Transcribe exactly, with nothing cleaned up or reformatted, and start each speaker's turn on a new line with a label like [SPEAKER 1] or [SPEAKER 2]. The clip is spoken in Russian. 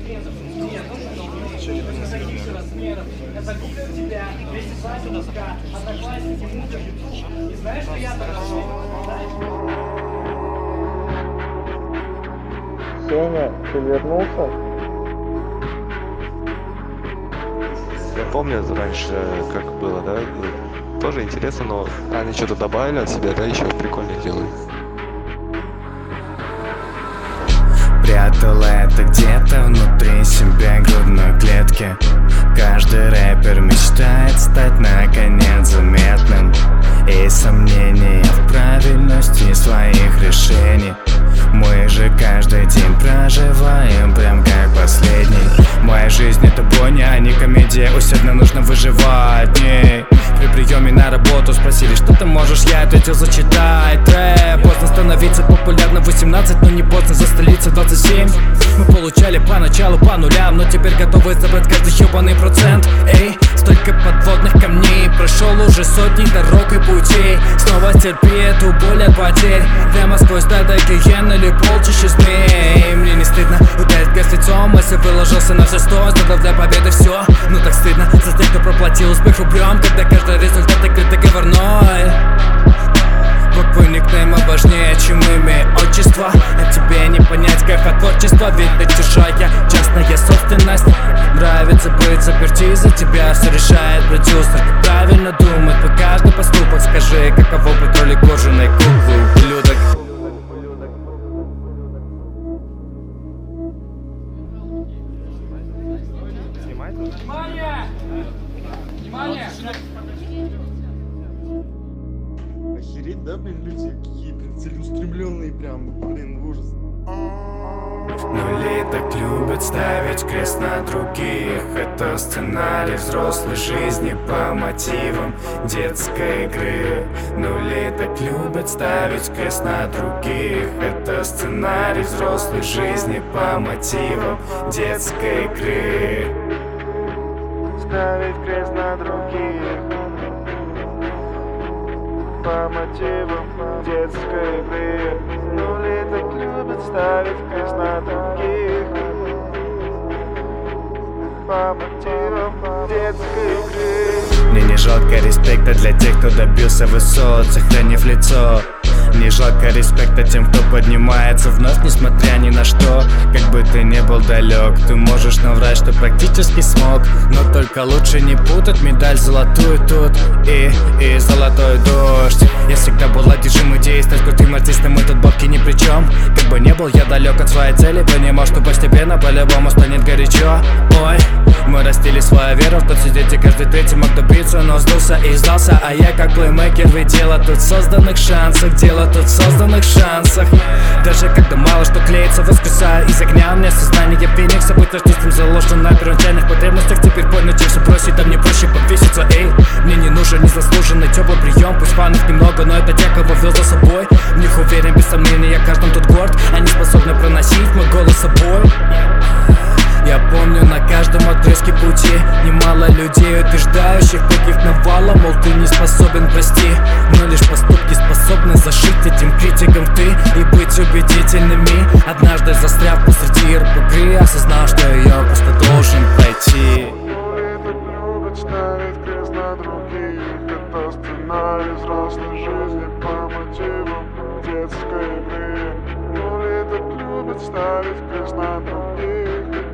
[SPEAKER 1] Сеня, ты вернулся?
[SPEAKER 2] Я помню раньше, как было, да? Тоже интересно, но они что-то добавили от себя, да, еще прикольно делают.
[SPEAKER 3] Прятал это где-то внутри себя грудной клетки. Каждый рэпер мечтает стать наконец заметным. И сомнения в правильности своих решений мы же каждый день проживаем прям как последний. Моя жизнь это бойня, а не комедия. Усердно нужно выживать в ней. При приеме на работу спросили, что ты можешь, я ответил, зачитай рэп. Поздно становиться популярным восемнадцать, но не поздно за столицей двадцать семь. Мы получали поначалу по нулям, но теперь готовы забрать каждый ебаный процент. Эй, столько подводных камней, прошел уже сотни дорог и путей. Снова терпи эту боль от потерь, прямо сквозь стадо гиен или полчища змей. Мне не стыдно ударить газ лицом, если выложился на все сто, сделал для победы все. Но так стыдно за тех, кто проплатил успех рублем, когда каждый результат открыт договорной. Буквы никнейма важнее, чем имя и отчество. А тебе не понять кайф от творчества, ведь ты чужая, частная собственность. Нравится быть заперти, за тебя все решает продюсер. Как правильно думать по каждый поступок, скажи, каково быть роли кожаной куклы, ублюдок.
[SPEAKER 4] Внимание! Внимание!
[SPEAKER 5] Охереть, да, блин, люди какие, блин, целеустремленные, прям, блин, ужас.
[SPEAKER 3] Нули так любят ставить крест на других. Это сценарий взрослой жизни по мотивам детской игры. Нули так любят ставить крест на других. Это сценарий взрослой жизни по мотивам детской игры. Ставить крест на других по мотивам детской игры. Нули так любят ставить крест на других по мотивам детской игры. Мне не жалко респекта для тех, кто добился высот, сохранив лицо. Не жалко респекта тем, кто поднимается вновь, несмотря ни на что. Как бы ты не был далек, ты можешь наврать, что практически смог. Но только лучше не путать медаль золотую тут и, и золотой дождь. Я всегда был одержим идеей стать крутым артистом, и тут бабки ни при чем. Как бы не был я далек от своей цели, понимал, что постепенно по-любому станет горячо. Ой, мы растили свою веру в тот сидеть, и каждый третий мог добиться, но сдулся и сдался. А я как плеймейкер, ведь дело тут созданных шансах, дело тут в созданных шансах. Даже когда мало что клеится, воскресаю из огня. Мне сознание феникса, быть артистом заложено на первоначальных потребностях. Теперь понял, чем все бросить, да мне проще повеситься. Эй, мне не нужен незаслуженный теплый прием. Пусть фанов немного, но это те, кого вел за собой. В них уверен, без сомнения, я каждым тут горд. Они способны проносить мой голос собой. Я помню на каждом отрезке пути немало людей, утверждающих против навала, мол, ты не способен, прости. Но лишь поступки способны зашить этим критикам ты и быть убедительными. Однажды застряв посреди игры, осознал, что ее просто должен пройти.
[SPEAKER 6] Ставить крест на других. Это сценарий взрослой жизни по мотивам детской игры. Нули так любят ставить крест на других.